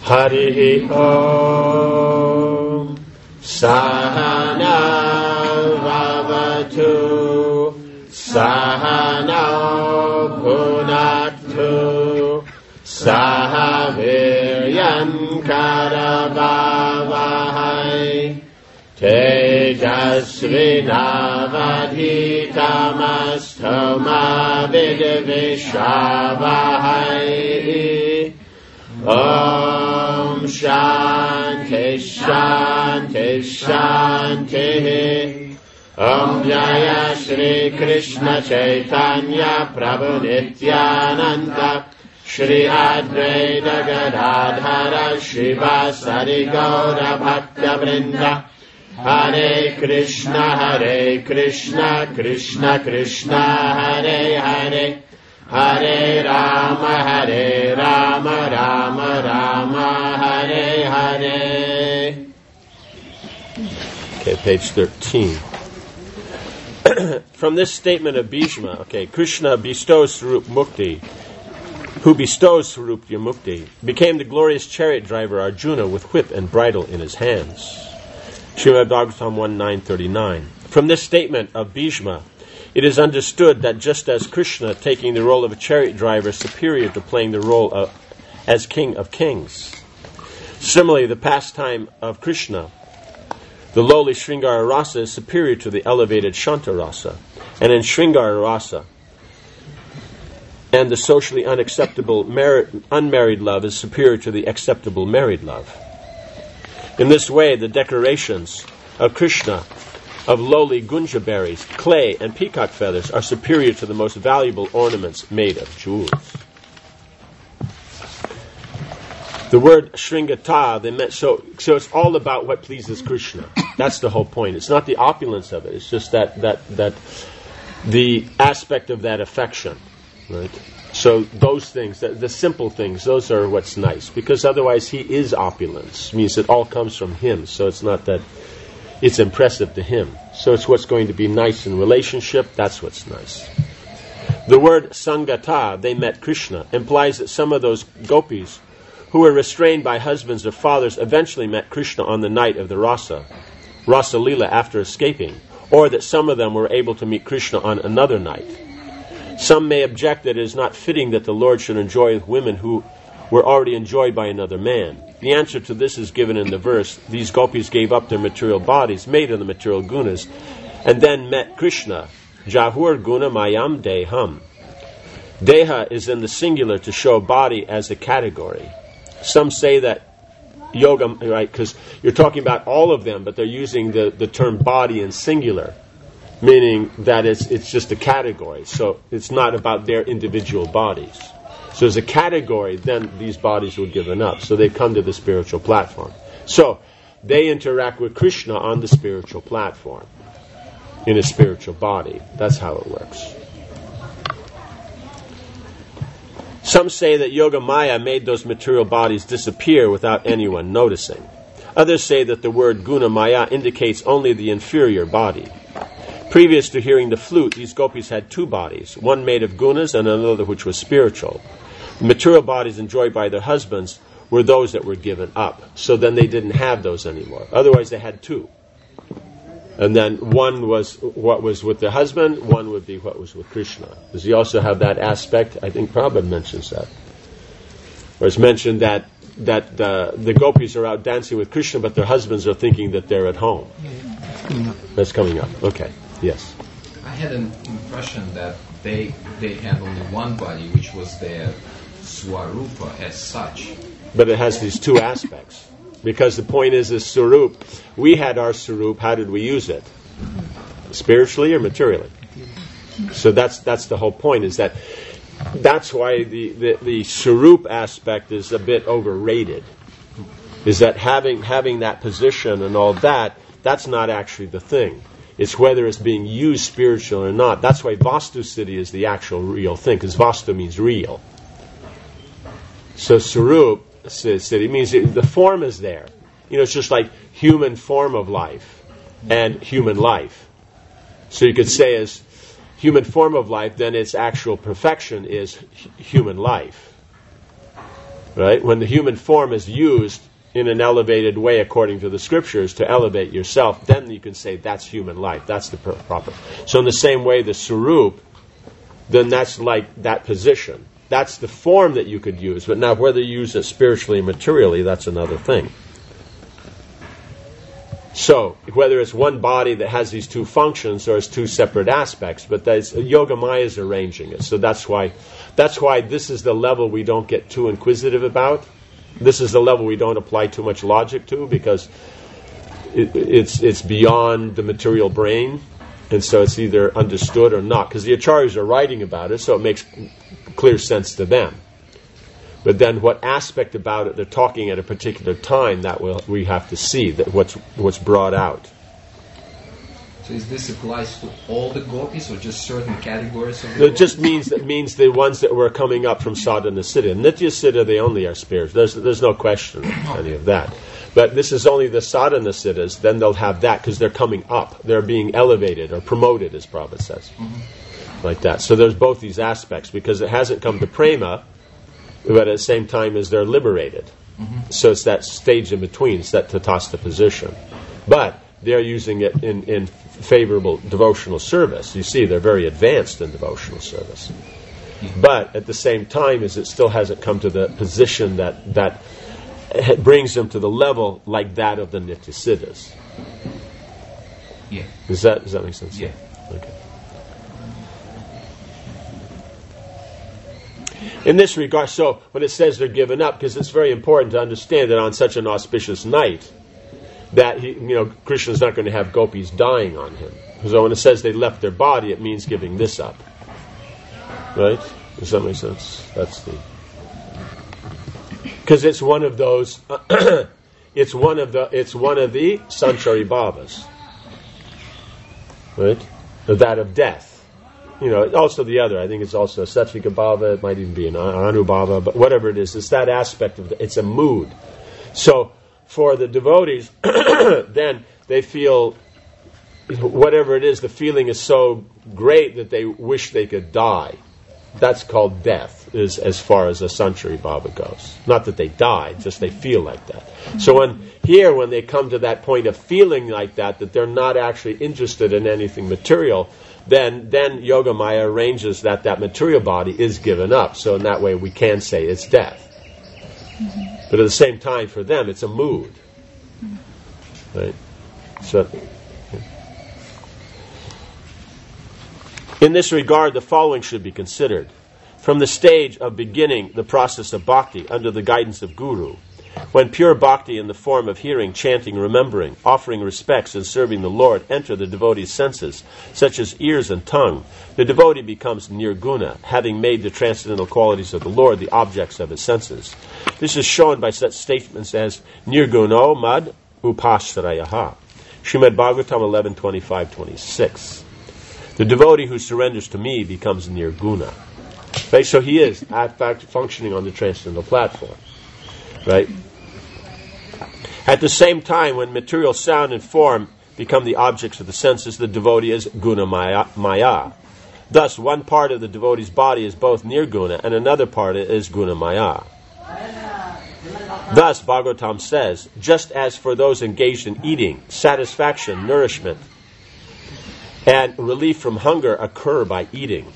Hari Om. Sahana Vavatu Sahana Bhunaktu Saha Viryan Karavavahai Tejasvinavadhitamastu ma vidvishavahai. Om Shanti Shanti Shanti. Om Jaya Shri Krishna Chaitanya Prabhu Nityananda Shri Advaita Gadadhara Shivasari Gaura Bhakta Vrinda. Hare Krishna Krishna Krishna Hare Hare Hare Rama Rama Rama Hare Hare. Okay, page 13. From this statement of Bhishma, Krishna bestows Swarup Mukti, who bestows Swarup Mukti, became the glorious chariot driver Arjuna with whip and bridle in his hands. Srimad Bhagavatam 1.9.39. From this statement of Bhishma, it is understood that just as Krishna, taking the role of a chariot driver, is superior to playing the role as king of kings, similarly, the pastime of Krishna, the lowly Sringara Rasa, is superior to the elevated Shanta Rasa, and in Sringara Rasa, and the socially unacceptable unmarried love is superior to the acceptable married love. In this way, the decorations of Krishna of lowly gunja berries, clay, and peacock feathers are superior to the most valuable ornaments made of jewels. The word Sringata, they meant so it's all about what pleases Krishna. That's the whole point. It's not the opulence of it. It's just that the aspect of that affection, right? So those things, the simple things, those are what's nice. Because otherwise he is opulence. It means it all comes from him. So it's not that it's impressive to him. So it's what's going to be nice in relationship. That's what's nice. The word Sangata, they met Krishna, implies that some of those gopis who were restrained by husbands or fathers eventually met Krishna on the night of the Rasa Leela after escaping, or that some of them were able to meet Krishna on another night. Some may object that it is not fitting that the Lord should enjoy with women who were already enjoyed by another man. The answer to this is given in the verse. These gopis gave up their material bodies, made of the material gunas, and then met Krishna. Jahur guna mayam deham. Deha is in the singular to show body as a category. Some say that yoga, right, because you're talking about all of them, but they're using the term body in singular, meaning that it's just a category. So it's not about their individual bodies. So as a category, then these bodies were given up. So they come to the spiritual platform. So they interact with Krishna on the spiritual platform, in a spiritual body. That's how it works. Some say that Yoga Maya made those material bodies disappear without anyone noticing. Others say that the word Guna Maya indicates only the inferior body. Previous to hearing the flute, these gopis had two bodies, one made of gunas and another which was spiritual. The material bodies enjoyed by their husbands were those that were given up. So then they didn't have those anymore. Otherwise they had two. And then one was what was with the husband, one would be what was with Krishna. Does he also have that aspect? I think Prabhupada mentions that. Where it's mentioned that the gopis are out dancing with Krishna, but their husbands are thinking that they're at home. That's coming up. Okay. Yes. I had an impression that they had only one body, which was their Swarupa as such. But it has these two aspects. Because the point is Swarup, we had our Swarup, how did we use it? Spiritually or materially? So that's the whole point, is that's why the Swarup aspect is a bit overrated. Is that having that position and all that, that's not actually the thing. It's whether it's being used spiritual or not. That's why Vastu Siddhi is the actual real thing, because Vastu means real. So Swarup Siddhi means the form is there. It's just like human form of life and human life. So you could say as human form of life, then its actual perfection is human life. Right? When the human form is used in an elevated way according to the scriptures to elevate yourself, then you can say that's human life. That's the proper. So in the same way, the Swarup, then that's like that position. That's the form that you could use. But now whether you use it spiritually and materially, that's another thing. So, whether it's one body that has these two functions or it's two separate aspects, but Yogamaya is arranging it. So that's why this is the level we don't get too inquisitive about. This is the level we don't apply too much logic to, because it's beyond the material brain, and so it's either understood or not. Because the acharyas are writing about it, so it makes clear sense to them. But then what aspect about it they're talking at a particular time, that we have to see, that what's brought out. So is this applies to all the gopis or just certain categories of the gopis? It just means the ones that were coming up from Sadhana Siddha. Nitya Siddha, they only are spirits. There's no question of any of that. But this is only the Sadhana Siddhas, then they'll have that because they're coming up. They're being elevated or promoted, as Prabhupada says. Mm-hmm. Like that. So there's both these aspects, because it hasn't come to prema, but at the same time as they're liberated. Mm-hmm. So it's that stage in between, it's that tatastha position. But they're using it in favorable devotional service. You see, they're very advanced in devotional service. Mm-hmm. But at the same time, as it still hasn't come to the position that brings them to the level like that of the Nitya Siddhas. Yeah. Does that make sense? Yeah. Okay. In this regard, so when it says they're given up, because it's very important to understand that on such an auspicious night, that Krishna's not going to have gopis dying on him. So when it says they left their body, it means giving this up. Right? Does that make sense? That's the... Because it's one of those... it's one of the sanchari bhavas. Right? That of death. Also the other, I think it's also a satvika bhava, it might even be an anubhava, but whatever it is, it's that aspect of it's a mood. So for the devotees, then they feel, whatever it is, the feeling is so great that they wish they could die. That's called death, is as far as a sanchari bhava goes. Not that they died, just they feel like that. So when they come to that point of feeling like that they're not actually interested in anything material, then Yogamaya arranges that material body is given up. So in that way we can say it's death. Mm-hmm. But at the same time, for them, it's a mood. Mm-hmm. Right? So, in this regard, the following should be considered. From the stage of beginning the process of bhakti under the guidance of Guru, when pure bhakti in the form of hearing, chanting, remembering, offering respects, and serving the Lord enter the devotee's senses, such as ears and tongue, the devotee becomes nirguna, having made the transcendental qualities of the Lord the objects of his senses. This is shown by such statements as nirguno mad upashrayaha. Srimad Bhagavatam 11:25-26. The devotee who surrenders to me becomes nirguna. Right? So he is, in fact, functioning on the transcendental platform. Right? At the same time, when material sound and form become the objects of the senses, the devotee is guna maya. Thus, one part of the devotee's body is both nirguna, and another part is guna maya. Thus, Bhagavatam says, just as for those engaged in eating, satisfaction, nourishment, and relief from hunger occur by eating.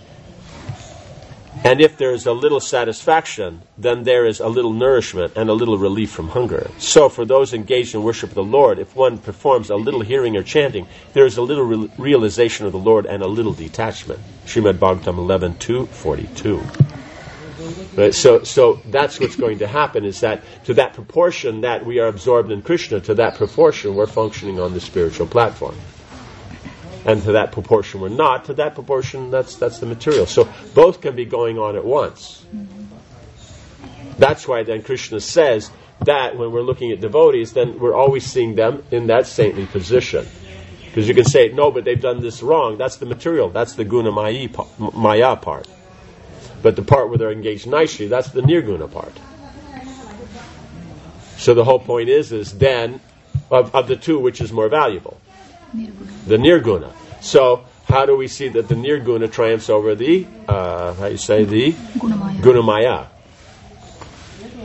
And if there is a little satisfaction, then there is a little nourishment and a little relief from hunger. So for those engaged in worship of the Lord, if one performs a little hearing or chanting, there is a little realization of the Lord and a little detachment. Srimad Bhagavatam 11:2-42. Right? So that's what's going to happen, is that to that proportion that we are absorbed in Krishna, to that proportion we're functioning on the spiritual platform. And to that proportion we're not, to that proportion that's the material. So both can be going on at once. That's why then Krishna says that when we're looking at devotees, then we're always seeing them in that saintly position. Because you can say, no, but they've done this wrong. That's the material. That's the guna maya part. But the part where they're engaged nicely, that's the nirguna part. So the whole point is then, of the two, which is more valuable? The nirguna. So how do we see that the nirguna triumphs over the, the gunamaya?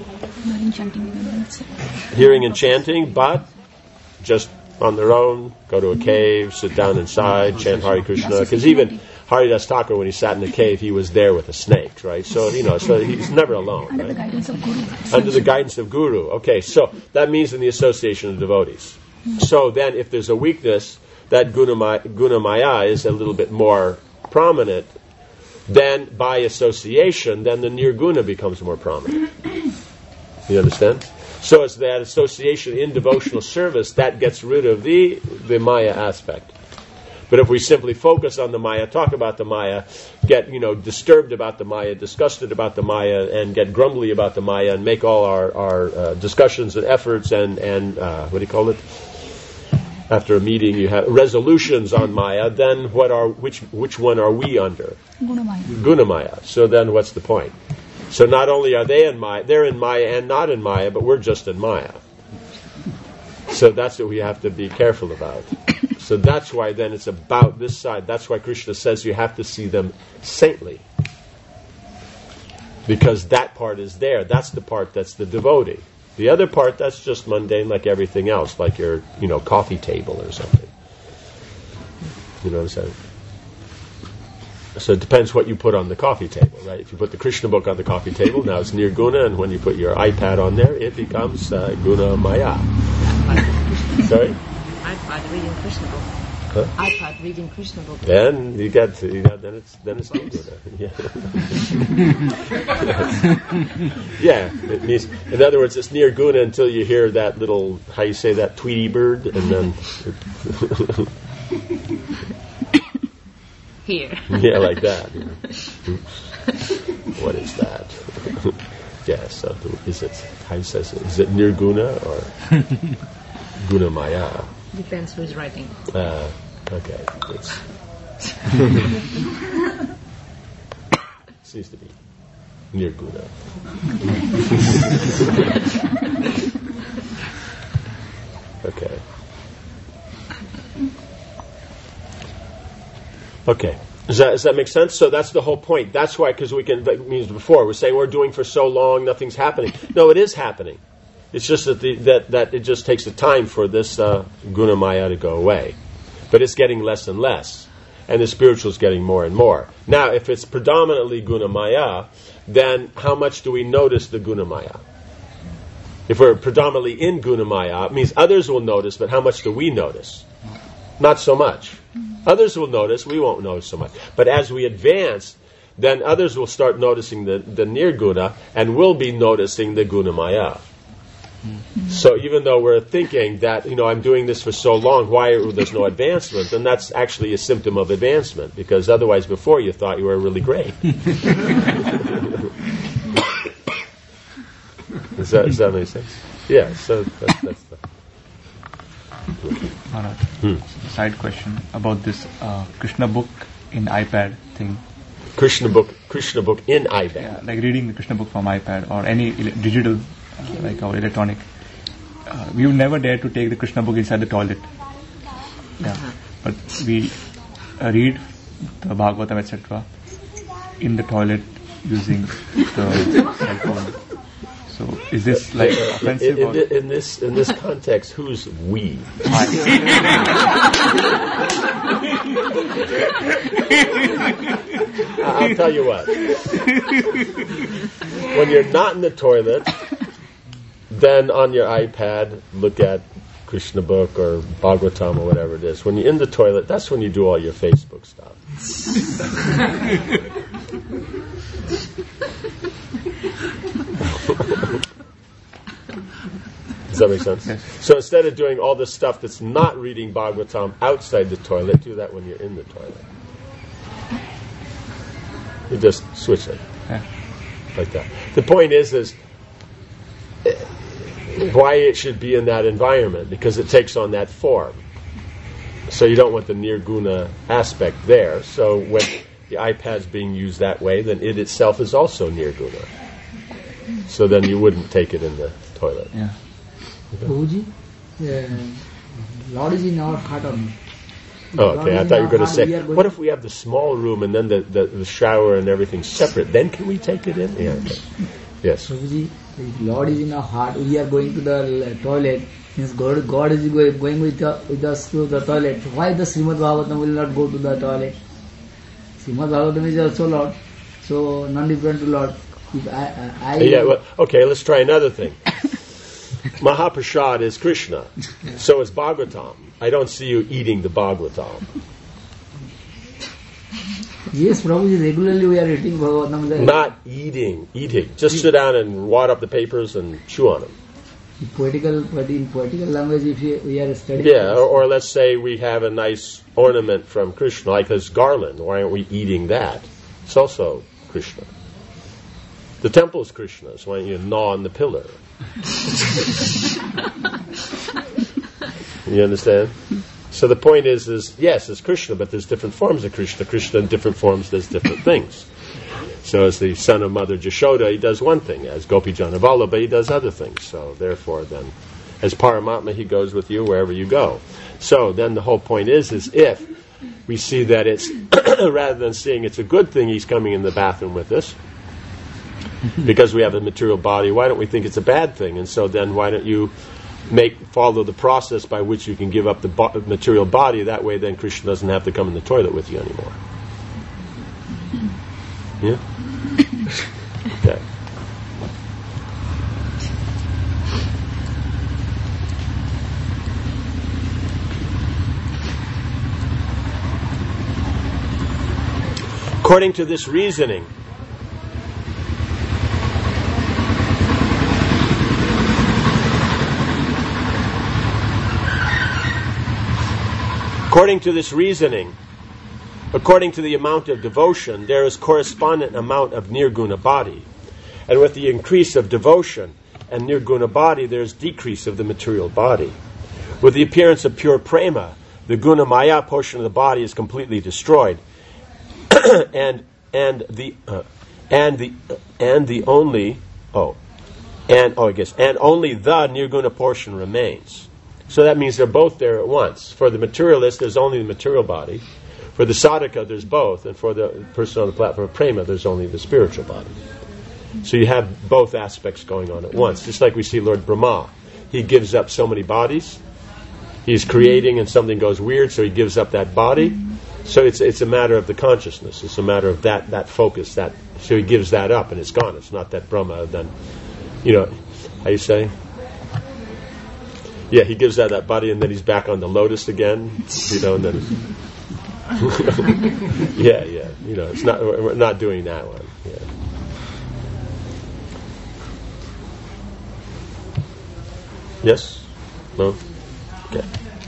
Hearing and chanting, but just on their own, go to a cave, sit down inside, chant Hare Krishna. Because even Haridas Thakur, when he sat in the cave, he was there with the snakes, right? So, so he's never alone, right? Under the guidance of Guru. Okay, so that means in the association of devotees. So then, if there's a weakness, that Gunamaya is a little bit more prominent, then by association, then the Nirguna becomes more prominent. You understand? So it's that association in devotional service that gets rid of the Maya aspect. But if we simply focus on the Maya, talk about the Maya, get disturbed about the Maya, disgusted about the Maya, and get grumbly about the Maya, and make all our discussions and efforts and what do you call it? After a meeting, you have resolutions on Maya. Then which one are we under? Gunamaya. So then, what's the point? So not only are they in Maya, they're in Maya and not in Maya, but we're just in Maya. So that's what we have to be careful about. So that's why then it's about this side. That's why Krishna says you have to see them saintly. Because that part is there. That's the part that's the devotee. The other part, that's just mundane like everything else, like your, coffee table or something. You know what I'm saying? So it depends what you put on the coffee table, right? If you put the Krishna book on the coffee table, now it's Nirguna, and when you put your iPad on there, it becomes Guna Maya. Sorry? iPad reading Krishna book. Huh? iPad reading Krishna book. Then then it's Nirguna. Yeah. Yeah, it means, in other words, it's Nirguna until you hear that little, how you say that, Tweety bird, and then Here. Yeah, like that. What is that? Yeah, so is it, how you say it? Is it Nirguna or Gunamaya? Depends who's writing. Okay. Seems to be Nirguna. Okay. Okay. Does that make sense? So that's the whole point. That's why, because that means before, we're saying we're doing for so long, nothing's happening. No, it is happening. It's just that that it just takes the time for this Gunamaya to go away. But it's getting less and less. And the spiritual is getting more and more. Now, if it's predominantly Gunamaya, then how much do we notice the Gunamaya? If we're predominantly in Gunamaya, it means others will notice, but how much do we notice? Not so much. Others will notice, we won't notice so much. But as we advance, then others will start noticing the Nirguna, and will be noticing the Gunamaya. So even though we're thinking that, I'm doing this for so long, why there's no advancement, then that's actually a symptom of advancement, because otherwise before you thought you were really great. Does that make sense? Yeah, so that's the... Side question about this Krishna book in iPad thing. Krishna book in iPad. Yeah, like reading the Krishna book from iPad or any digital, like our electronic. We would never dare to take the Krishna book inside the toilet. Yeah, but we read the Bhagavatam, etc. in the toilet using the cell phone. So is this like offensive? In this context, who's we? I'll tell you what. When you're not in the toilet, then on your iPad, look at Krishna book or Bhagavatam or whatever it is. When you're in the toilet, that's when you do all your Facebook stuff. Does that make sense? Yes. So instead of doing all the stuff that's not reading Bhagavatam outside the toilet, do that when you're in the toilet. You just switch it. Yeah. Like that. The point is why it should be in that environment, because it takes on that form. So you don't want the Nirguna aspect there. So when the iPad's being used that way, then it itself is also Nirguna. So then you wouldn't take it in the toilet. Yeah. Prabhuji, Lord is in our heart or not? Oh, okay. I thought you were going to say, what if we have the small room and then the shower and everything separate? Then can we take it in? Yeah. Okay. Yes. Prabhuji, If Lord is in our heart, we are going to the toilet, means God is going with us to the toilet. Why the Srimad Bhagavatam will not go to the toilet? Srimad Bhagavatam is also Lord, so non-different to Lord. Okay, let's try another thing. Mahaprasad is Krishna, so is Bhagavatam. I don't see you eating the Bhagavatam. Yes, Prabhuji, regularly we are eating Bhagavatam. Not eating. Just sit down and wad up the papers and chew on them. In poetical language, if we are studying. Yeah, or let's say we have a nice ornament from Krishna, like this garland. Why aren't we eating that? It's also Krishna. The temple is Krishna's. Why don't you gnaw on the pillar? You understand? So the point is yes, it's Krishna, but there's different forms of Krishna. Krishna in different forms does different things. So as the son of Mother Jashoda, he does one thing. As Gopi Janavallabha, he does other things. So therefore then, as Paramatma, he goes with you wherever you go. So then the whole point is if we see that it's, rather than seeing it's a good thing he's coming in the bathroom with us, because we have a material body, why don't we think it's a bad thing? And so then why don't you follow the process by which you can give up the material body? That way then Krishna doesn't have to come in the toilet with you anymore. Yeah? Okay. According to this reasoning, according to the amount of devotion, there is correspondent amount of nirguna body. And with the increase of devotion and nirguna body, there is decrease of the material body. With the appearance of pure prema, the guna maya portion of the body is completely destroyed, and only the nirguna portion remains. So that means they're both there at once. For the materialist, there's only the material body. For the sadhaka, there's both. And for the person on the platform of prema, there's only the spiritual body. So you have both aspects going on at once. Just like we see Lord Brahma. He gives up so many bodies. He's creating and something goes weird, so he gives up that body. So it's a matter of the consciousness. It's a matter of that focus. So he gives that up and it's gone. It's not that Brahma then, how you say? Yeah, he gives that body and then he's back on the lotus again, and then it's not, we're not doing that one. Yeah. Yes? No? Okay.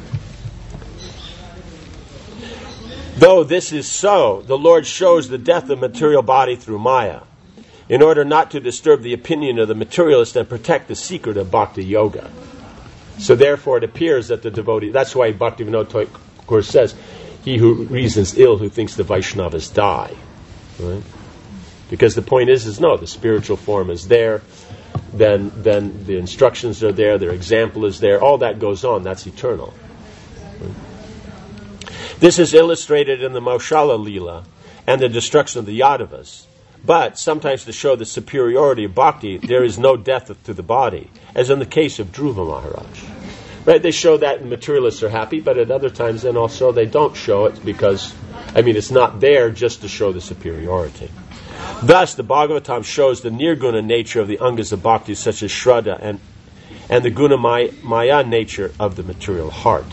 Though this is so, the Lord shows the death of material body through Maya, in order not to disturb the opinion of the materialist and protect the secret of Bhakti Yoga. So therefore it appears that the devotee, that's why Bhaktivinoda Thakur says, he who reasons ill, who thinks the Vaishnavas die. Right? Because the point is no, the spiritual form is there, then the instructions are there, their example is there, all that goes on, that's eternal. Right? This is illustrated in the Maushala Leela and the destruction of the Yadavas. But sometimes to show the superiority of bhakti, there is no death to the body, as in the case of Dhruva Maharaj. Right? They show that and materialists are happy, but at other times then also they don't show it because, it's not there just to show the superiority. Thus, the Bhagavatam shows the nirguna nature of the angas of bhakti, such as Shraddha, and the guna maya nature of the material heart.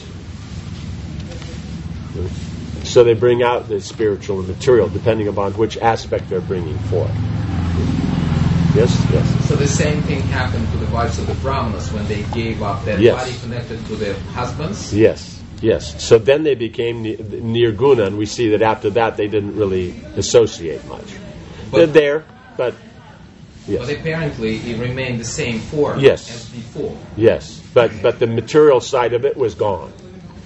So they bring out the spiritual and material, depending upon which aspect they're bringing forth. Yes? So the same thing happened to the wives of the Brahmanas when they gave up their body connected to their husbands? Yes. So then they became nirguna, and we see that after that they didn't really associate much. They're there, but... Yes. But apparently it remained the same form as before. Yes, but the material side of it was gone.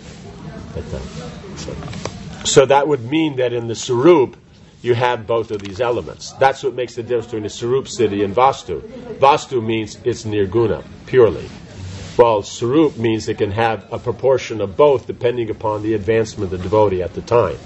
So that would mean that in the Sarup, you have both of these elements. That's what makes the difference between a Sarup siddhi and Vastu. Vastu means it's nirguna, purely. While Sarup means it can have a proportion of both depending upon the advancement of the devotee at the time.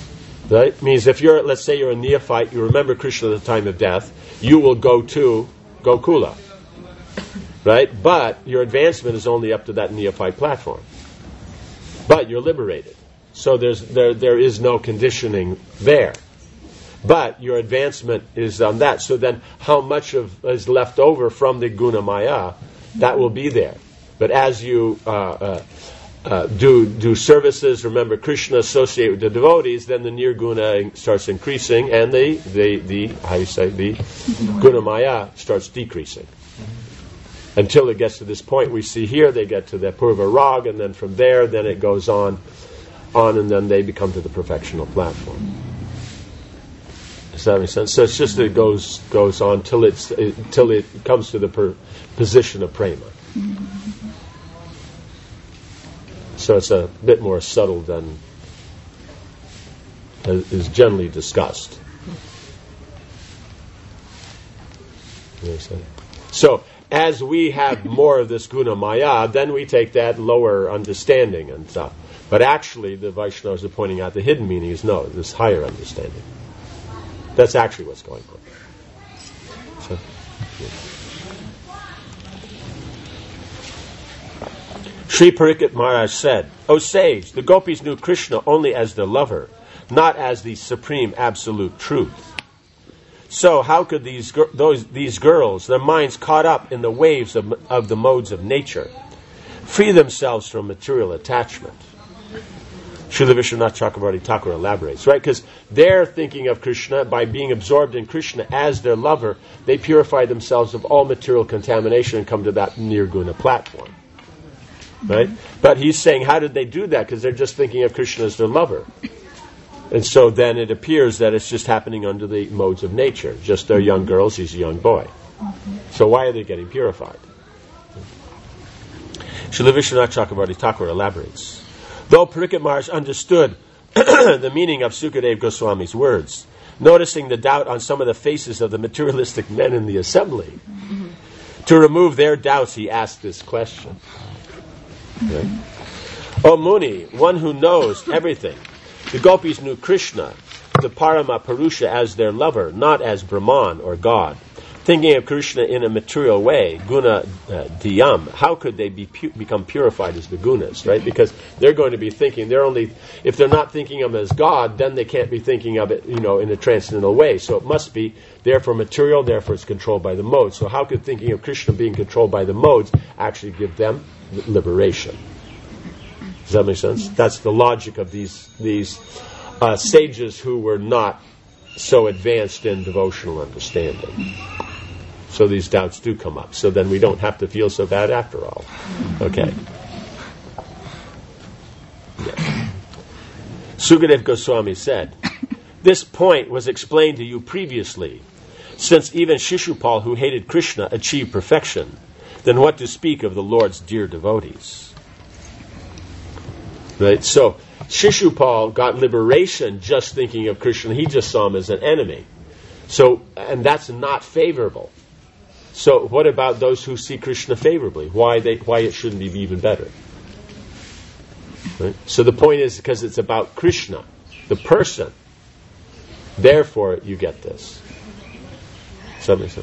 Right? Means if let's say you're a neophyte, you remember Krishna at the time of death, you will go to Gokula. Right? But your advancement is only up to that neophyte platform. But you're liberated. So there is no conditioning there. But your advancement is on that. So then how much is left over from the guna maya, that will be there. But as you do services, remember Krishna, associate with the devotees, then the nirguna starts increasing and the guna maya starts decreasing. Until it gets to this point we see here, they get to the purva rag, and then from there, then it goes on, and then they become to the perfectional platform. Does that make sense? So it's just that it goes on till it comes to the position of prema. So it's a bit more subtle than is generally discussed. So as we have more of this guna maya, then we take that lower understanding and stuff. But actually, the Vaishnavas are pointing out the hidden meaning is this higher understanding. That's actually what's going on. So, Sri Parikshit Maharaj said, "O sage, the gopis knew Krishna only as their lover, not as the supreme absolute truth. So how could these girls, their minds caught up in the waves of the modes of nature, free themselves from material attachment?" Srila Vishwanath Chakravarti Thakur elaborates, right? Because they're thinking of Krishna, by being absorbed in Krishna as their lover, they purify themselves of all material contamination and come to that nirguna platform. Right? But he's saying, how did they do that? Because they're just thinking of Krishna as their lover. And so then it appears that it's just happening under the modes of nature. Just they're young girls, he's a young boy. So why are they getting purified? Srila Vishwanath Chakravarti Thakur elaborates. Though Parikshit Maharaj understood the meaning of Sukadeva Goswami's words, noticing the doubt on some of the faces of the materialistic men in the assembly, to remove their doubts, he asked this question. Okay. O Muni, one who knows everything, the gopis knew Krishna, the Parama Purusha, as their lover, not as Brahman or God. Thinking of Krishna in a material way, guna diyam, how could they become purified as the gunas, right? Because they're going to be thinking, if they're not thinking of him as God, then they can't be thinking of it, in a transcendental way. So it must be, therefore material, therefore it's controlled by the modes. So how could thinking of Krishna being controlled by the modes actually give them liberation? Does that make sense? That's the logic of these sages who were not so advanced in devotional understanding. So these doubts do come up. So then we don't have to feel so bad after all. Okay. Yeah. Sukadeva Goswami said, "This point was explained to you previously. Since even Shishupal, who hated Krishna, achieved perfection, then what to speak of the Lord's dear devotees?" Right? So Shishupal got liberation just thinking of Krishna. He just saw him as an enemy. So, and that's not favorable. So what about those who see Krishna favorably? Why it shouldn't be even better? Right? So the point is because it's about Krishna, the person. Therefore, you get this. Does that make sense?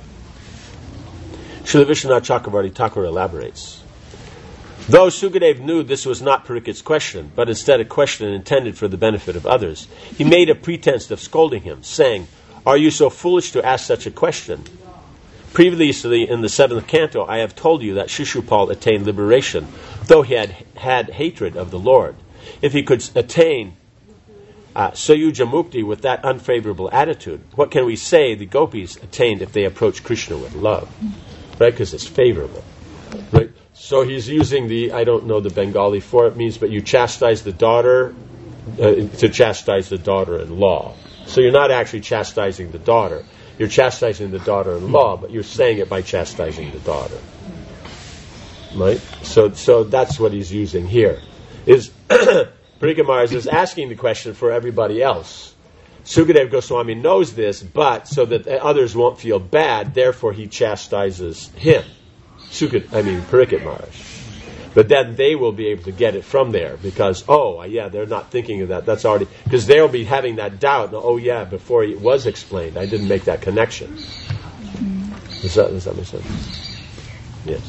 Srila Vishwanath Chakravarti Thakur elaborates. Though Sukadeva knew this was not Parikshit's question, but instead a question intended for the benefit of others, he made a pretense of scolding him, saying, "Are you so foolish to ask such a question? Previously, in the 7th canto, I have told you that Shishupal attained liberation, though he had hatred of the Lord. If he could attain Sayuja Mukti with that unfavorable attitude, what can we say the gopis attained if they approach Krishna with love?" Right? Because it's favorable. Right? So he's using I don't know the Bengali for it means, but you chastise the daughter to chastise the daughter-in-law. So you're not actually chastising the daughter. You're chastising the daughter-in-law, but you're saying it by chastising the daughter. Right? So that's what he's using here. Parikshit Maharaj is asking the question for everybody else. Sukadeva Goswami knows this, but so that others won't feel bad, therefore he chastises him. Parikshit Maharaj. But then they will be able to get it from there because, they're not thinking of that. That's already, because they'll be having that doubt. Before it was explained, I didn't make that connection. Does that make sense? Yes.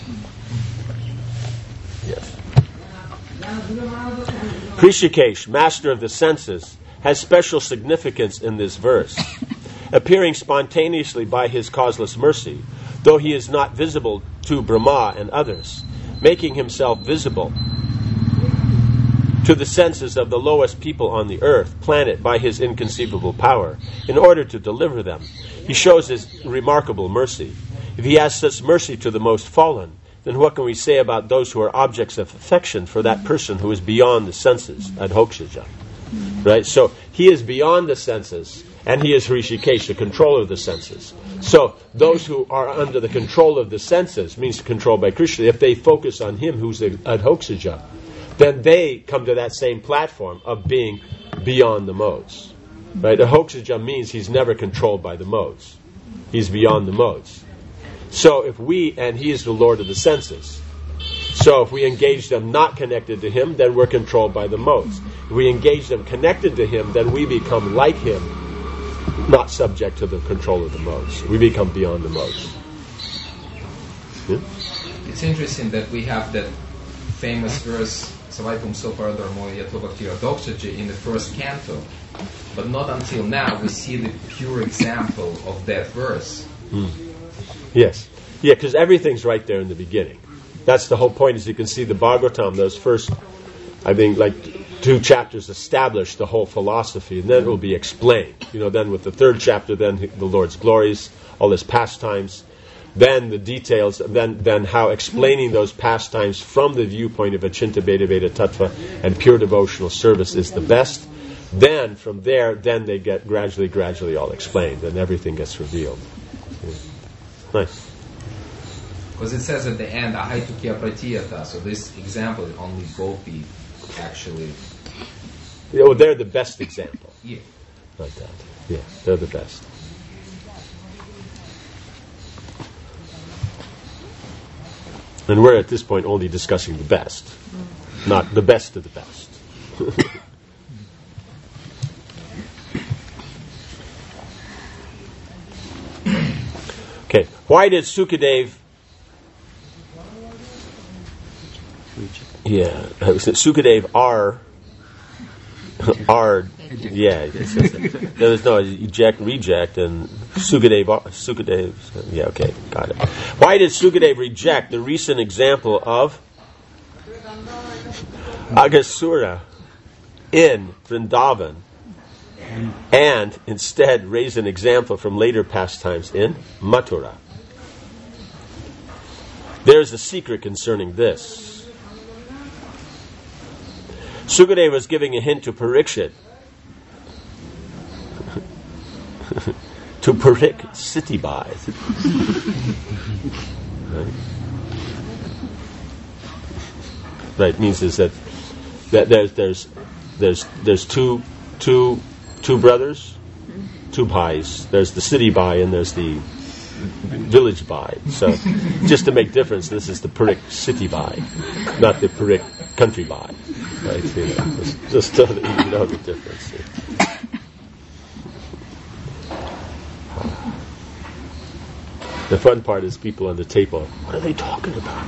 Yes. Hrishikesh, master of the senses, has special significance in this verse. Appearing spontaneously by his causeless mercy, though he is not visible to Brahma and others, making himself visible to the senses of the lowest people on the earth, planet, by his inconceivable power, in order to deliver them. He shows his remarkable mercy. If he has such mercy to the most fallen, then what can we say about those who are objects of affection for that person who is beyond the senses, Adhokshaja? Right? So he is beyond the senses, and he is Hrishikesh, the controller of the senses. So those who are under the control of the senses, means controlled by Krishna, if they focus on him who's the Adhokshaja, then they come to that same platform of being beyond the modes. Right? Adhokshaja means he's never controlled by the modes. He's beyond the modes. So and he is the Lord of the senses. So if we engage them not connected to him, then we're controlled by the modes. If we engage them connected to him, then we become like him, not subject to the control of the modes. We become beyond the modes. Yeah? It's interesting that we have that famous verse, Savaipum Soparadharmo Yatobhakti Adhokshaja, in the first canto, but not until now we see the pure example of that verse. Yes. Yeah, because everything's right there in the beginning. That's the whole point, is you can see the Bhagavatam, those first, I think, 2 chapters establish the whole philosophy, and then it will be explained. Then with the 3rd chapter, then the Lord's glories, all his pastimes, then the details, then how explaining those pastimes from the viewpoint of Achinta Bheda Veda Tattva and pure devotional service is the best. Then, from there, then they get gradually all explained, and everything gets revealed. Yeah. Nice. Because it says at the end, Ahaitukya Pratiyata, so this example is only Gopi, actually. They're the best example. Yeah. Like that. Yeah, they're the best. And we're at this point only discussing the best, not the best of the best. Okay, why did Sukadev... Yeah, Sukadev there was no reject, and Sukadev, yeah, okay, got it. Why did Sukadev reject the recent example of Aghasura in Vrindavan, and instead raise an example from later pastimes in Mathura? There's a secret concerning this. Sukadeva was giving a hint to Parikshit, to Parik Sitibai. Right, means is that there's two brothers, 2 bhais. There's the city bhai and there's the village bhai. So just to make difference, this is the Parik city bhai, not the Parik country bhai. Right, just so that you know the difference. The fun part is people on the table. What are they talking about?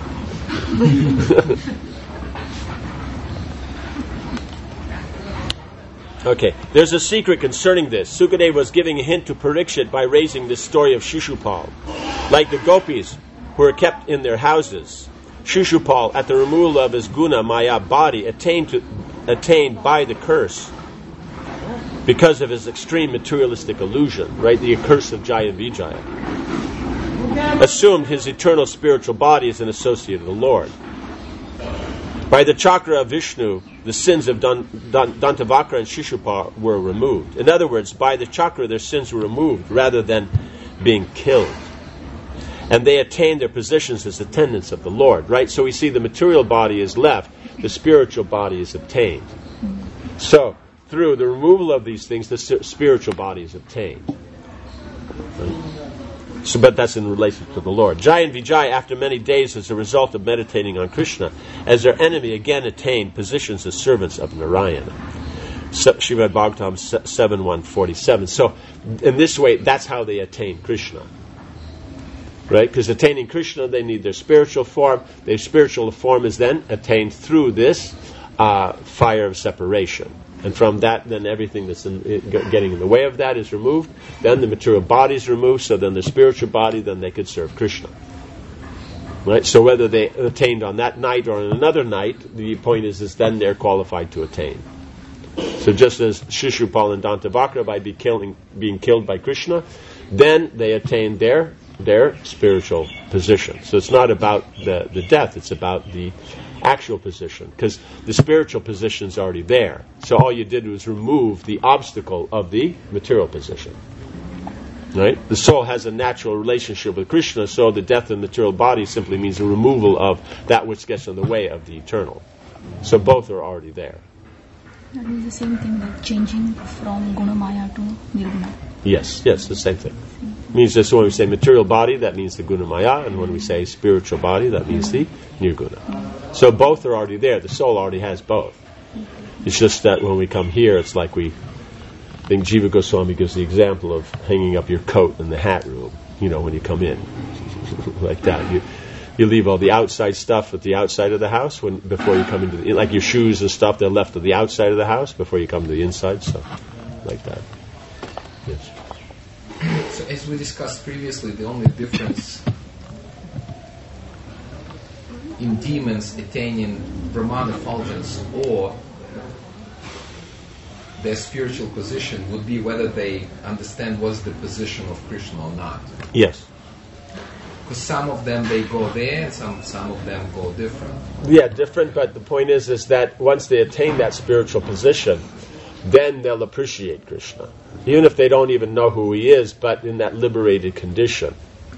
Okay, there's a secret concerning this. Sukadeva was giving a hint to Parikshit by raising this story of Shishupal. Like the gopis who were kept in their houses, Shishupal, at the removal of his guna maya body, attained by the curse because of his extreme materialistic illusion, right? The curse of Jaya Vijaya. Assumed his eternal spiritual body as an associate of the Lord. By the chakra of Vishnu, the sins of Dantavakra and Shishupal were removed. In other words, by the chakra, their sins were removed rather than being killed. And they attained their positions as attendants of the Lord, right? So we see the material body is left, the spiritual body is obtained. So, through the removal of these things, the spiritual body is obtained. Right? So, but that's in relation to the Lord. Jaya and Vijaya, after many days as a result of meditating on Krishna, as their enemy, again attained positions as servants of Narayana. Srimad Bhagavatam 7.147. So, in this way, that's how they attained Krishna. Right? Because attaining Krishna, they need their spiritual form. Their spiritual form is then attained through this fire of separation. And from that, then everything that's getting in the way of that is removed. Then the material body is removed, so then the spiritual body, then they could serve Krishna. Right? So whether they attained on that night or on another night, the point is then they're qualified to attain. So just as Shishupal and Dantavakra by being killed by Krishna, then they attain their spiritual position. So it's not about the death, it's about the actual position, because the spiritual position is already there. So all you did was remove the obstacle of the material position. Right? The soul has a natural relationship with Krishna, so the death of the material body simply means the removal of that which gets in the way of the eternal. So both are already there. That is the same thing, like changing from Guna Maya to Nirguna. Yes, the same thing. Means just when we say material body, that means the Guna Maya, and when we say spiritual body, that means the Nirguna. So both are already there. The soul already has both. It's just that when we come here, it's like I think Jiva Goswami gives the example of hanging up your coat in the hat room, when you come in. Like that. You leave all the outside stuff at the outside of the house before you come into like your shoes and stuff, they're left at the outside of the house before you come to the inside, so like that. Yes. So as we discussed previously, the only difference in demons attaining Brahman effulgence or their spiritual position would be whether they understand what's the position of Krishna or not. Yes. Because some of them they go there and some of them go different. Yeah, different, but the point is that once they attain that spiritual position, then they'll appreciate Krishna. Even if they don't even know who he is, but in that liberated condition.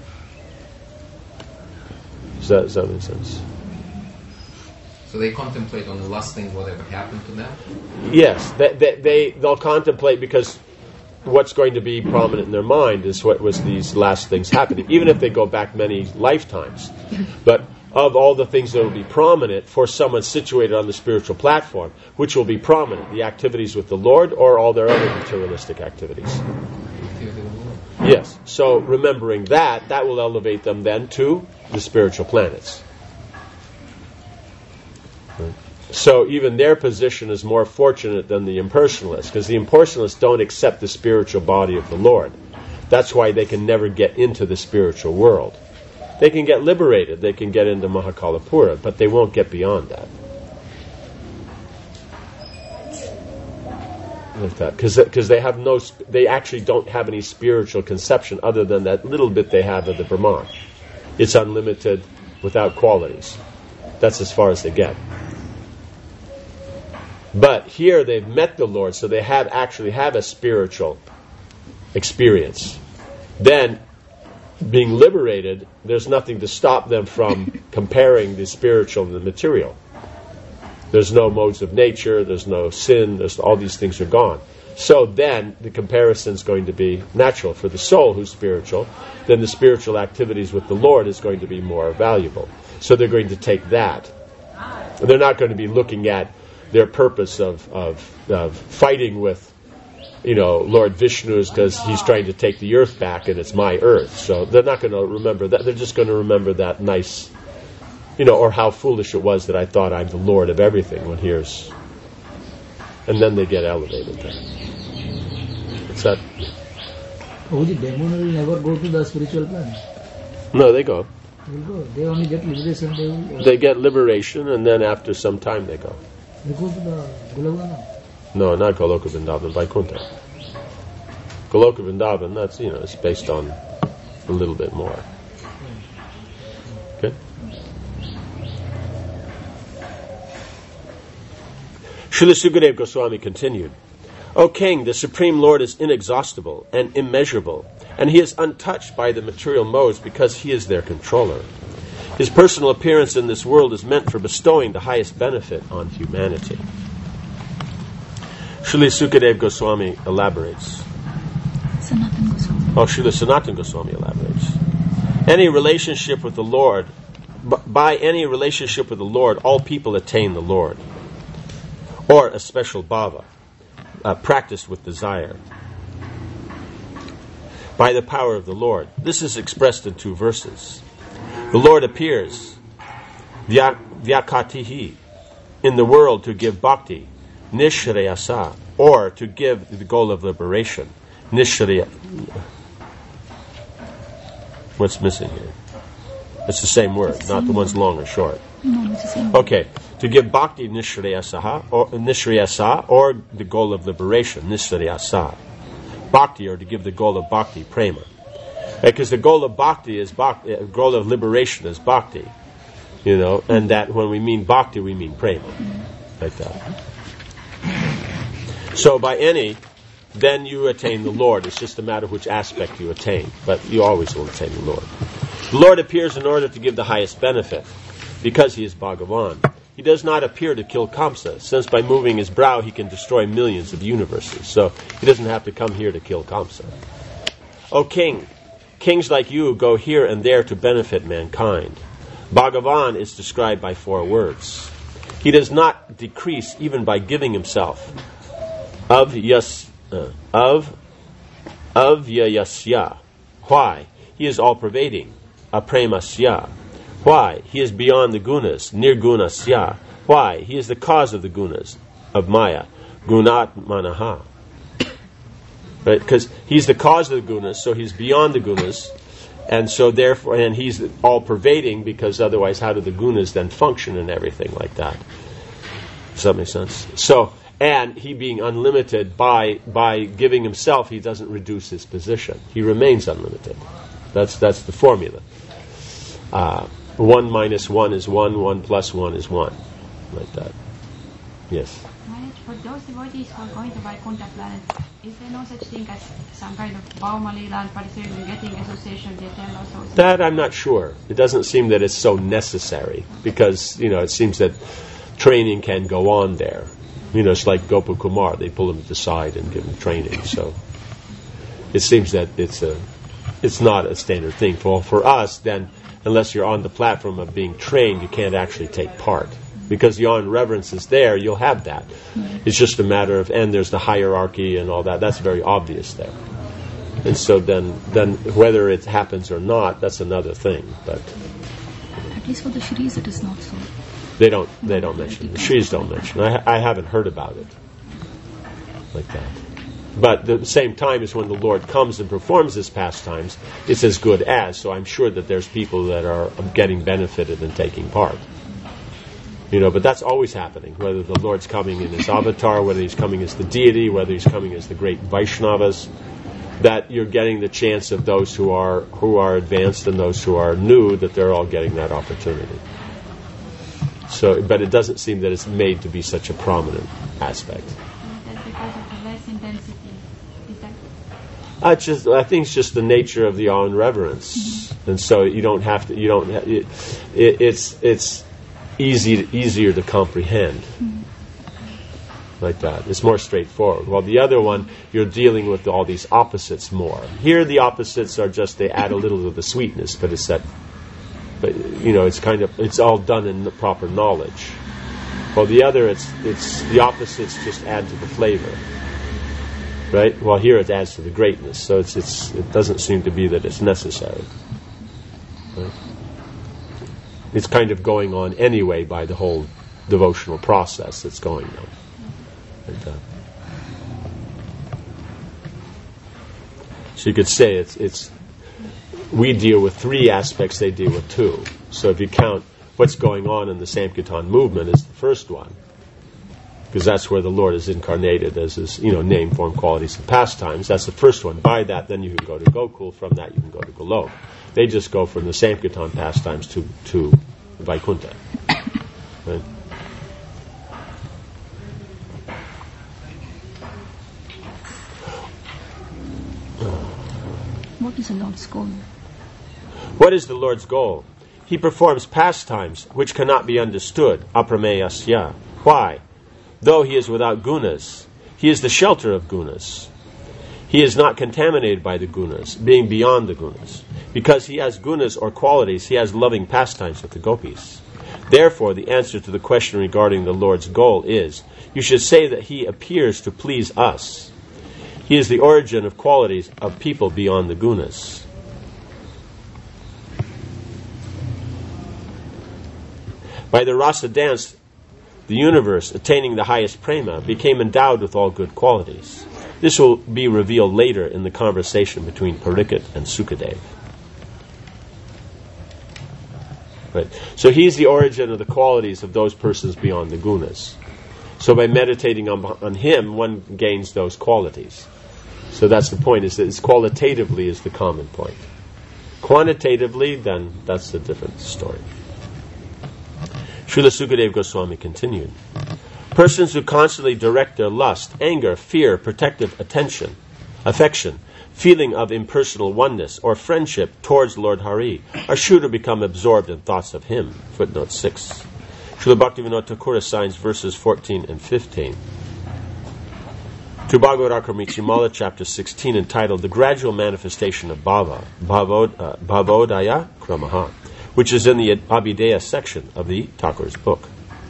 Does that make sense? So they contemplate on the last thing, whatever happened to them? Yes, they'll contemplate because what's going to be prominent in their mind is what was these last things happening, even if they go back many lifetimes. But of all the things that will be prominent for someone situated on the spiritual platform, which will be prominent, the activities with the Lord or all their other materialistic activities? Yes, so remembering that will elevate them then to the spiritual planets. So even their position is more fortunate than the impersonalists, because the impersonalists don't accept the spiritual body of the Lord. That's why they can never get into the spiritual world. They can get liberated, they can get into Mahakalapura, but they won't get beyond that. Like that, because they actually don't have any spiritual conception other than that little bit they have of the Brahman. It's unlimited, without qualities. That's as far as they get. But here they've met the Lord, so they actually have a spiritual experience. Then, being liberated, there's nothing to stop them from comparing the spiritual and the material. There's no modes of nature, there's no sin, all these things are gone. So then, the comparison's going to be natural. For the soul who's spiritual, then the spiritual activities with the Lord is going to be more valuable. So they're going to take that. And they're not going to be looking at their purpose of fighting with, Lord Vishnu is because he's trying to take the earth back and it's my earth. So they're not going to remember that. They're just going to remember that nice, or how foolish it was that I thought I'm the Lord of everything when here's... And then they get elevated there. What's that? Oh, the demon will never go to the spiritual plane. No, they go. They will go. They only get liberation. They get liberation, and then after some time they go. They go to the Goloka. No, not Goloka Vrindavan, Vaikuntha. Goloka Vrindavan, that's, it's based on a little bit more. Okay? Srila Sukadeva Goswami continued, O King, the Supreme Lord is inexhaustible and immeasurable, and he is untouched by the material modes because he is their controller. His personal appearance in this world is meant for bestowing the highest benefit on humanity. Srila Sukadeva Goswami elaborates. Sanatan Goswami. Srila Sanatan Goswami elaborates. Any relationship with the Lord, by any relationship with the Lord, all people attain the Lord, or a special bhava, practiced with desire. by the power of the Lord. This is expressed in 2 verses. The Lord appears, vyakatihi, in the world to give bhakti, nishreyasa, or to give the goal of liberation, nishreya. What's missing here? It's the same word, not the one's long or short. No, it's the same. Okay, to give bhakti nishreyasa, or the goal of liberation, nishreyasa. Bhakti, or to give the goal of bhakti, prema. Because the goal of bhakti is bhakti, goal of liberation is bhakti. And that when we mean bhakti, we mean prema. Like that. So by any, then you attain the Lord. It's just a matter of which aspect you attain. But you always will attain the Lord. The Lord appears in order to give the highest benefit, because he is Bhagavan. He does not appear to kill Kamsa, since by moving his brow he can destroy millions of universes. So he doesn't have to come here to kill Kamsa. O king, kings like you go here and there to benefit mankind. Bhagavan is described by 4 words. He does not decrease even by giving himself. Avyayasya. Why? He is all-pervading. Apremasya. Why? He is beyond the gunas. Nirgunasya. Why? He is the cause of the gunas, of Maya. Gunatmanaha. Right? Because he's the cause of the gunas, so he's beyond the gunas, and so therefore, and he's all-pervading, because otherwise how do the gunas then function and everything like that? Does that make sense? So, and he being unlimited, by giving himself, he doesn't reduce his position. He remains unlimited. That's the formula. 1 minus 1 is 1, 1 plus 1 is 1. Like that. Yes? For those devotees who are going to Vaikuntha planet, is there no such thing as some kind of Baumalila and participating, getting association with them also? That I'm not sure. It doesn't seem that it's so necessary, because, it seems that training can go on there. It's like Gopal Kumar. They pull him to the side and give him training. So it seems that it's not a standard thing. For us, then, unless you're on the platform of being trained, you can't actually take part. Because the awe and reverence is there, you'll have that. It's just a matter of, and there's the hierarchy and all that. That's very obvious there. And so then whether it happens or not, that's another thing. But at least for the Shris, it is not so. They don't mention it. The Shris don't mention it. I haven't heard about it like that. But at the same time as when the Lord comes and performs his pastimes, it's as good as. So I'm sure that there's people that are getting benefited and taking part. But that's always happening, whether the Lord's coming in his avatar, whether he's coming as the deity, whether he's coming as the great Vaishnavas, that you're getting the chance of those who are advanced and those who are new, that they're all getting that opportunity. So, but it doesn't seem that it's made to be such a prominent aspect. That's because of the less intensity. Is that? I think it's just the nature of the awe and reverence, and so you don't have to. It's easier to comprehend. Like that. It's more straightforward. While the other one, you're dealing with all these opposites more. Here, the opposites are just, they add a little of the sweetness, but it's it's all done in the proper knowledge. While the other, it's the opposites just add to the flavor. Right? While here it adds to the greatness. So it doesn't seem to be that it's necessary. Right? It's kind of going on anyway by the whole devotional process that's going on. So you could say it's we deal with 3 aspects, they deal with 2. So if you count what's going on in the Sankirtan movement is the first one, because that's where the Lord is incarnated as his name, form, qualities, and pastimes. That's the first one. By that, then you can go to Gokul. From that, you can go to Golok. They just go from the Sankirtan pastimes to Vaikuntha. Right? What is the Lord's goal? What is the Lord's goal? He performs pastimes which cannot be understood. Aprameyasya. Why? Though he is without gunas, he is the shelter of gunas. He is not contaminated by the gunas, being beyond the gunas. Because he has gunas or qualities, he has loving pastimes with the gopis. Therefore, the answer to the question regarding the Lord's goal is, you should say that he appears to please us. He is the origin of qualities of people beyond the gunas. By the rasa dance, the universe, attaining the highest prema, became endowed with all good qualities. This will be revealed later in the conversation between Parikshit and Sukadeva. Right. So he's the origin of the qualities of those persons beyond the gunas. So by meditating on him, one gains those qualities. So that's the point, is that it's qualitatively is the common point. Quantitatively, then that's a different story. Srila Sukadeva Goswami continued. Persons who constantly direct their lust, anger, fear, protective attention, affection, feeling of impersonal oneness, or friendship towards Lord Hari are sure to become absorbed in thoughts of him. Footnote 6. Srila Bhaktivinoda Thakur assigns verses 14 and 15 to Bhagavad-Rakamrichimala, chapter 16, entitled The Gradual Manifestation of Bhava, Bhavodaya Kramaha, which is in the Abhideya section of the Thakur's book.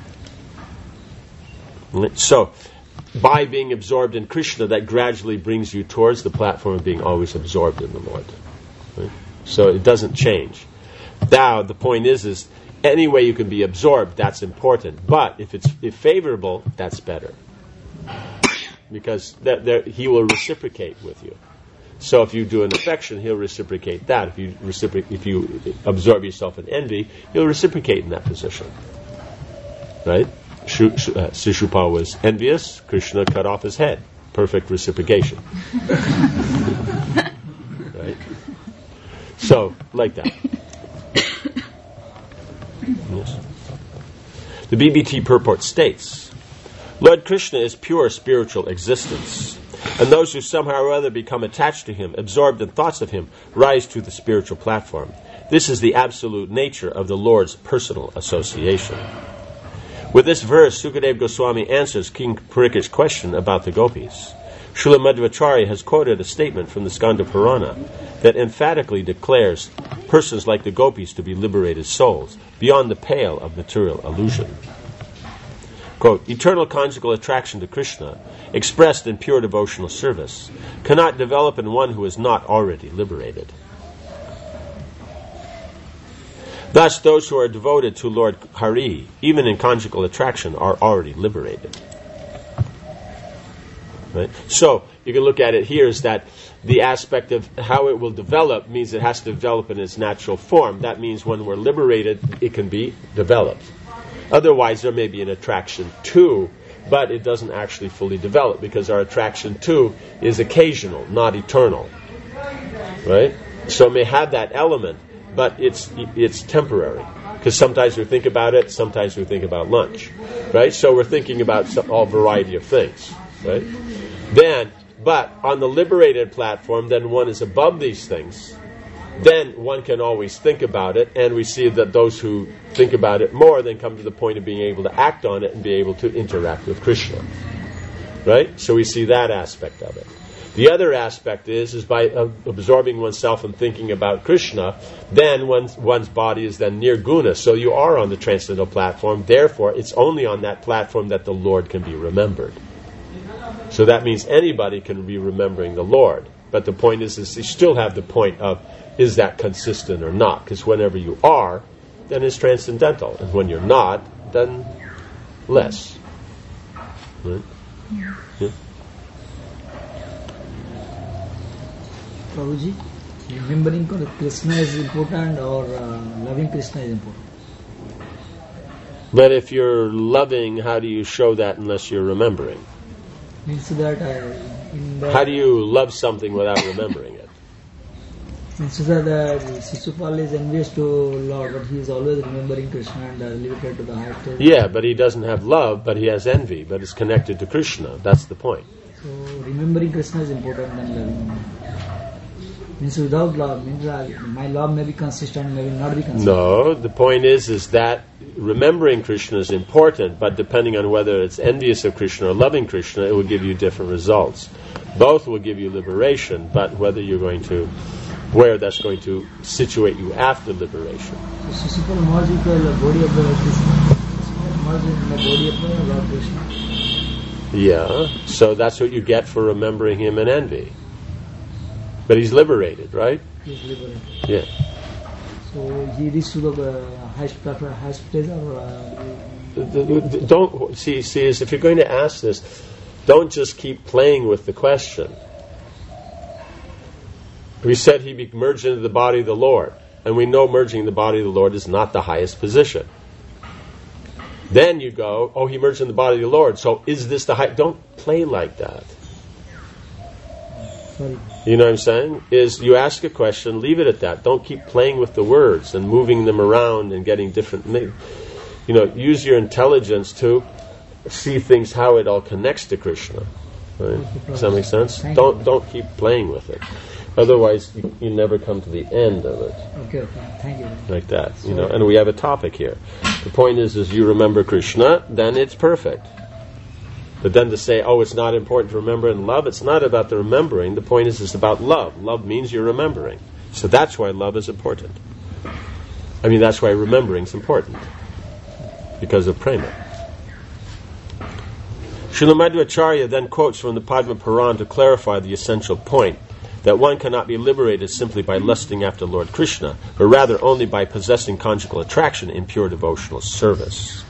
So, by being absorbed in Krishna, that gradually brings you towards the platform of being always absorbed in the Lord. Right? So it doesn't change. Now, the point is any way you can be absorbed, that's important. But if favorable, that's better. Because he will reciprocate with you. So if you do an affection, he'll reciprocate that. If you absorb yourself in envy, he'll reciprocate in that position. Right? Shishupal was envious. Krishna cut off his head. Perfect reciprocation. Right? So, like that. Yes. The BBT purport states, Lord Krishna is pure spiritual existence, and those who somehow or other become attached to him, absorbed in thoughts of him, rise to the spiritual platform. This is the absolute nature of the Lord's personal association. With this verse, Sukadeva Goswami answers King Parikshit's question about the gopis. Srila Madhvacharya has quoted a statement from the Skanda Purana that emphatically declares persons like the gopis to be liberated souls, beyond the pale of material illusion. Quote, eternal conjugal attraction to Krishna, expressed in pure devotional service, cannot develop in one who is not already liberated. Thus, those who are devoted to Lord Hari, even in conjugal attraction, are already liberated. Right? So, you can look at it here as that the aspect of how it will develop means it has to develop in its natural form. That means when we're liberated, it can be developed. Otherwise, there may be an attraction to, but it doesn't actually fully develop because our attraction to is occasional, not eternal. Right? So it may have that element, but it's temporary. Because sometimes we think about it, sometimes we think about lunch. Right? So we're thinking about all variety of things. Right? But on the liberated platform, then one is above these things. Then one can always think about it, and we see that those who think about it more then come to the point of being able to act on it and be able to interact with Krishna. Right? So we see that aspect of it. The other aspect is by absorbing oneself and thinking about Krishna, then one's body is then near guna. So you are on the transcendental platform. Therefore, it's only on that platform that the Lord can be remembered. So that means anybody can be remembering the Lord. But the point is you still have the point of, is that consistent or not? Because whenever you are, then it's transcendental. And when you're not, then less. Right? Yeah. Prabhuji, remembering Krishna is important or loving Krishna is important? But if you're loving, how do you show that unless you're remembering? Means that how do you love something without remembering it? Means that Shishupal is envious to Lord, but he is always remembering Krishna and limited to the high stage. Yeah, but he doesn't have love, but he has envy, but it's connected to Krishna. That's the point. So remembering Krishna is important than loving him. Means without love, means my love may be consistent, may not be consistent. No, the point is that remembering Krishna is important, but depending on whether it's envious of Krishna or loving Krishna, it will give you different results. Both will give you liberation, but whether you're going to, where that's going to situate you after liberation. So Shishupal merged with the body of the Lord Krishna. Merged in the body of the Lord Krishna. Yeah, so that's what you get for remembering him in envy. But he's liberated, right? He's liberated. Yeah. So he reached to the highest place or... Don't see. If you're going to ask this, don't just keep playing with the question. We said he be merged into the body of the Lord, and we know merging the body of the Lord is not the highest position. Then you go, oh, he merged in the body of the Lord, so is this the high? Don't play like that. Sorry. You know what I'm saying? Is you ask a question, leave it at that. Don't keep playing with the words and moving them around and getting different. Use your intelligence to see things how it all connects to Krishna. Right? Does that make sense? Don't keep playing with it. Otherwise, you never come to the end of it. Okay. Thank you. Like that, And we have a topic here. The point is you remember Krishna, then it's perfect. But then to say, oh, it's not important to remember and love, it's not about the remembering. The point is it's about love. Love means you're remembering. So that's why love is important. That's why remembering is important. Because of prema. Srila Madhvacharya then quotes from the Padma Puran to clarify the essential point, that one cannot be liberated simply by lusting after Lord Krishna, but rather only by possessing conjugal attraction in pure devotional service.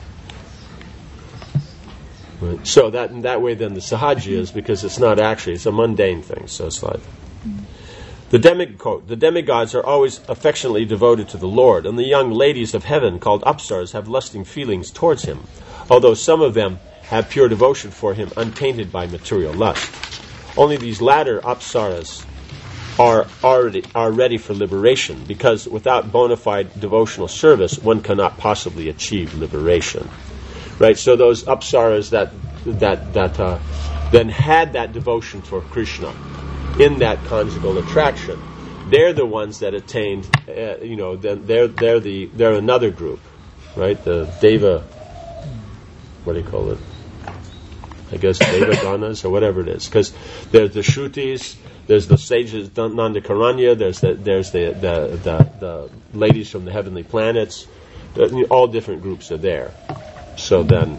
Right. So that in that way then the sahaja is, because it's not actually, it's a mundane thing, so it's like... The demigods are always affectionately devoted to the Lord, and the young ladies of heaven called apsaras have lusting feelings towards him, although some of them have pure devotion for him untainted by material lust. Only these latter apsaras are ready for liberation, because without bona fide devotional service, one cannot possibly achieve liberation. Right? So those apsaras that then had that devotion for Krishna in that conjugal attraction, they're the ones that attained. They're another group, right? The Deva, what do you call it? I guess Devaganas or whatever it is, because there's the Shrutis, there's the sages Nandakaranya, there's the ladies from the heavenly planets, all different groups are there. So then,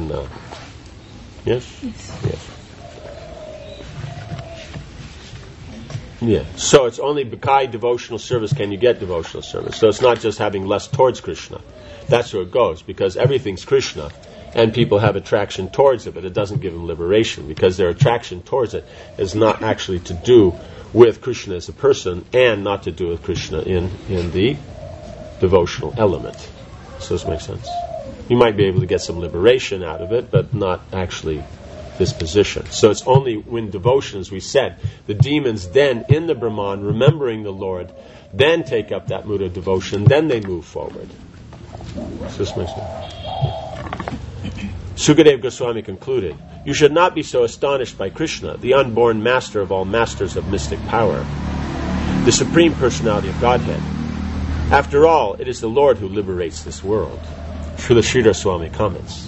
yes. Yeah. So it's only by devotional service can you get devotional service. So it's not just having lust towards Krishna. That's where it goes, because everything's Krishna. And people have attraction towards it, but it doesn't give them liberation, because their attraction towards it is not actually to do with Krishna as a person, and not to do with Krishna in the devotional element. So this makes sense. You might be able to get some liberation out of it, but not actually disposition. So it's only when devotion, as we said, the demons then in the Brahman, remembering the Lord, then take up that mood of devotion, then they move forward. So this makes sense. Sukadeva Goswami concluded, "You should not be so astonished by Krishna, the unborn master of all masters of mystic power, the Supreme Personality of Godhead. After all, it is the Lord who liberates this world." Srila Sridhar Swami comments,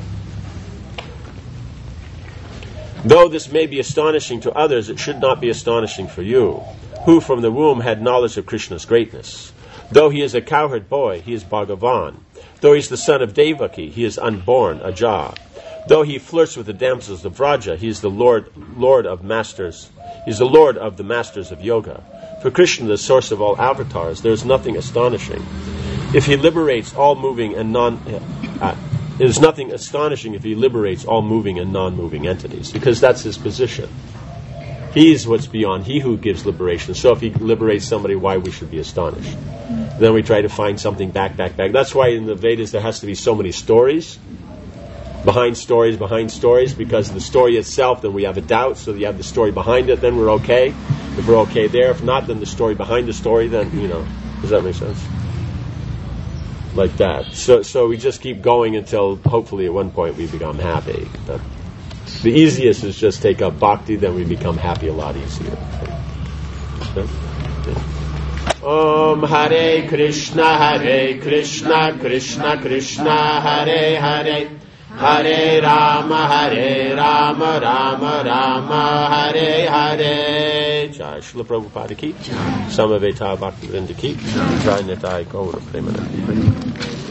"Though this may be astonishing to others, it should not be astonishing for you, who from the womb had knowledge of Krishna's greatness. Though he is a cowherd boy, he is Bhagavan. Though he is the son of Devaki, he is unborn, Aja. Though he flirts with the damsels of Vraja, he is the Lord of masters. He is the Lord of the masters of yoga. For Krishna, the source of all avatars, there is nothing astonishing. If he liberates all moving and it is nothing astonishing if he liberates all moving and non-moving entities, because that's his position. He is what's beyond, he who gives liberation. So if he liberates somebody, why we should be astonished? Then we try to find something back. That's why in the Vedas there has to be so many stories, behind stories, because the story itself, then we have a doubt, so you have the story behind it, then we're okay. If we're okay there, if not, then the story behind the story, then, does that make sense? Like that. So we just keep going until hopefully at one point we become happy. But the easiest is just take up bhakti, then we become happy a lot easier. Okay? Yeah. Om Hare Krishna, Krishna Krishna, Hare Hare, Hare Rama, Rama Rama, Hare Hare. Jai Srila Prabhupada ki, Samaveta Bhaktivinoda ki, Jai Nitai Gaura Premanandi.